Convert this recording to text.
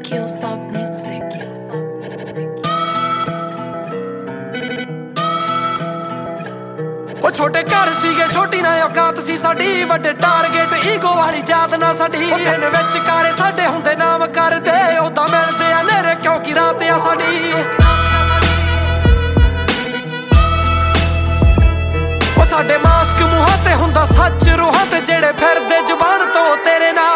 Killsop Music. ਉਹ ਛੋਟੇ ਘਰ ਸੀਗੇ ਛੋਟੀ ਨਾ ਔਕਾਤ ਸੀ ਸਾਡੀ, ਵੱਡੇ ਟਾਰਗੇਟ ਈਗੋ ਵਾਲੀ ਜਾਤ ਨਾ ਸਾਡੀ। ਉਹ ਦਿਨ ਵਿੱਚ ਕਾਰੇ ਸਾਡੇ ਹੁੰਦੇ ਨਾਮ ਕਰਦੇ, ਉਦਾਂ ਮਿਲਦੇ ਆ ਨੇਰੇ ਕਿਉਂਕਿ ਰਾਤ ਆ ਸਾਡੀ। ਉਹ ਸਾਡੇ ਮਾਸਕ ਮੂੰਹਾਂ ਤੇ ਹੁੰਦਾ ਸੱਚ ਰੂਹਾਂ ਤੇ, ਜਿਹੜੇ ਫਿਰਦੇ